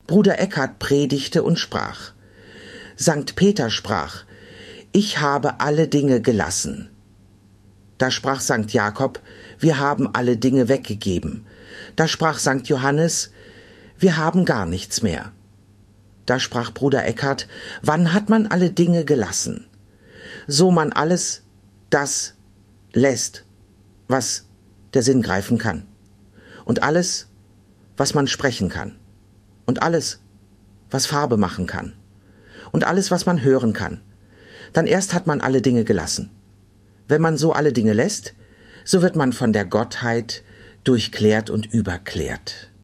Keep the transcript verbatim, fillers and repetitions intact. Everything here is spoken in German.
Bruder Eckhart predigte und sprach. Sankt Peter sprach, ich habe alle Dinge gelassen. Da sprach Sankt Jakob, wir haben alle Dinge weggegeben. Da sprach Sankt Johannes, wir haben gar nichts mehr. Da sprach Bruder Eckhart, wann hat man alle Dinge gelassen? So man alles das lässt, was der Sinn greifen kann. Und alles, was man sprechen kann. Und alles, was Farbe machen kann. Und alles, was man hören kann. Dann erst hat man alle Dinge gelassen. Wenn man so alle Dinge lässt, so wird man von der Gottheit durchklärt und überklärt.